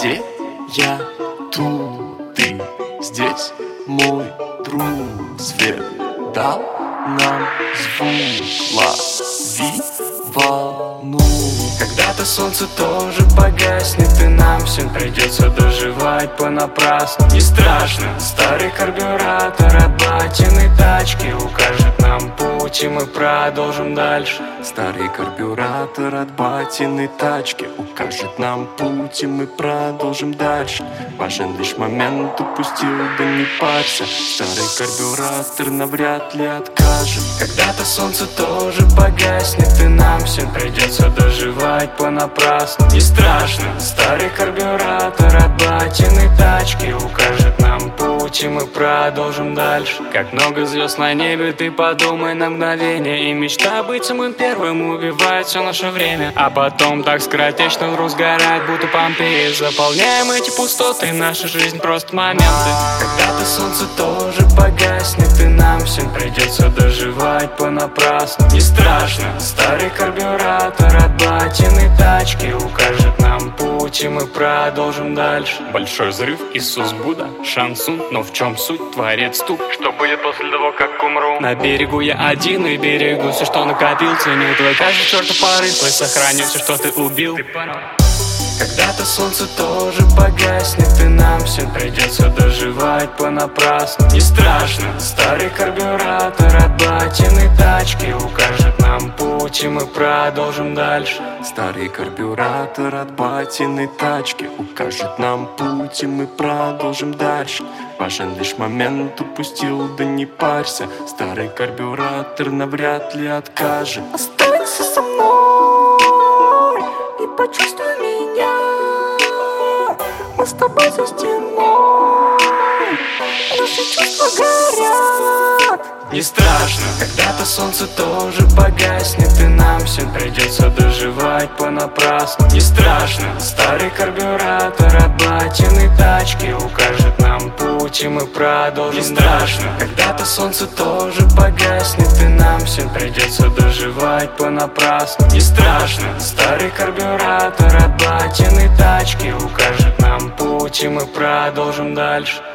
Где я? Тут ты, здесь мой друг. Свет дал нам звук, лови волну. Когда-то солнце тоже погаснет, и нам всем придется доживать понапрасну. Не страшно, старый карбюратор от батиной тачки укажет нам путь, и мы продолжим дальше. Старый карбюратор от батиной тачки укажет нам путь, и мы продолжим дальше. Важен лишь момент, упустил, да не парься. Старый карбюратор навряд ли откажет. Когда-то солнце тоже погаснет, и нам всем придется доживать понапрасну. Не страшно, старый карбюратор от батиной тачки укажет нам путь, и мы продолжим дальше. Как много звезд на небе, ты подумай на мгновение, и мечта быть самым первым убивает все наше время. А потом так скоротечно вдруг сгорает, будто Помпеи. Заполняем эти пустоты, наша жизнь просто моменты. Когда-то солнце тоже погаснет, и нам всем придется доживать понапрасну. Не страшно, старый карбюратор от батиной тачки укажет нам путь, и мы продолжим дальше. Большой взрыв, Иисус Будда, шансун, но в чем суть? Творец тут. Что будет после того, как умру? На берегу я один и берегу все, что накопил. Ценю твой каждый чертов порыв, и сохраню все, что ты убил. Когда-то солнце тоже погаснет, и нам всем придется доживать понапрасну. Не страшно, старый карбюратор от батиной тачки укажет нам путь, и мы продолжим дальше. Старый карбюратор от батиной тачки укажет нам путь, и мы продолжим дальше. Важен лишь момент, упустил, да не парься. Старый карбюратор навряд ли откажет. Останься со мной и почувствуй меня. Мы с тобой за стеной, наши чувства горят. Не страшно, когда-то солнце тоже погаснет, и нам всем придется доживать понапрасну. Не страшно, старый карбюратор от батиной тачки укажет нам путь, и мы продолжим. Не страшно, когда-то солнце тоже погаснет, и нам всем придется доживать понапрасну. Не страшно, старый карбюратор от батиной тачки укажет нам путь, и мы продолжим дальше.